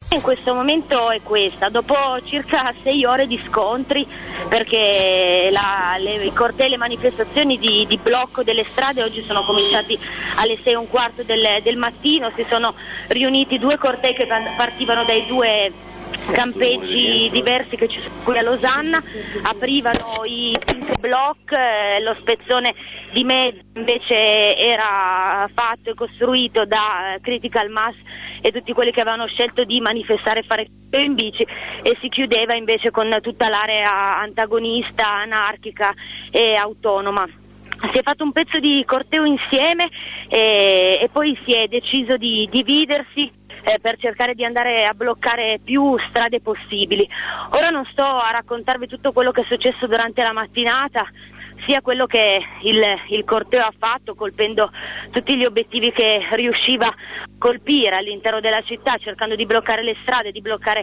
In questo momento è questa, dopo circa 6 ore di scontri, perché i cortei e le manifestazioni di blocco delle strade oggi sono cominciati alle 6:15 del mattino, si sono riuniti 2 cortei che partivano dai 2 campeggi diversi che ci sono qui a Losanna, aprivano i pink block, lo spezzone di mezzo invece era fatto e costruito da Critical Mass e tutti quelli che avevano scelto di manifestare e fare in bici, e si chiudeva invece con tutta l'area antagonista, anarchica e autonoma. Si è fatto un pezzo di corteo insieme e poi si è deciso di dividersi per cercare di andare a bloccare più strade possibili. Ora non sto a raccontarvi tutto quello che è successo durante la mattinata, sia quello che il corteo ha fatto, colpendo tutti gli obiettivi che riusciva a colpire all'interno della città, cercando di bloccare le strade, di bloccare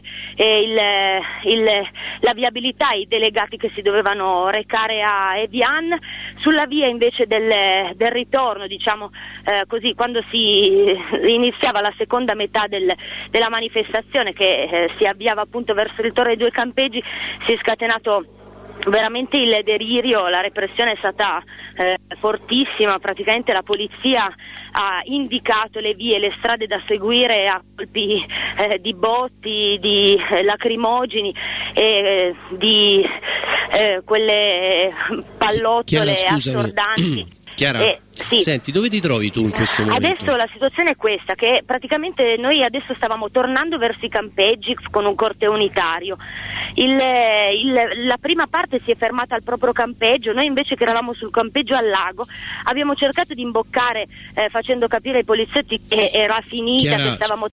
la viabilità, i delegati che si dovevano recare a Evian. Sulla via invece del ritorno, diciamo così, quando si iniziava la seconda metà della manifestazione, che si avviava appunto verso il ritorno dei 2 campeggi, si è scatenato veramente il delirio, la repressione è stata fortissima, praticamente la polizia ha indicato le vie, le strade da seguire a colpi di botti, di lacrimogeni e di quelle pallottole assordanti. Chiara, sì. Senti, dove ti trovi tu in questo momento? Adesso la situazione è questa, che praticamente noi adesso stavamo tornando verso i campeggi con un corteo unitario. La prima parte si è fermata al proprio campeggio, noi invece che eravamo sul campeggio al lago abbiamo cercato di imboccare facendo capire ai poliziotti che era finita, Chiara, che stavamo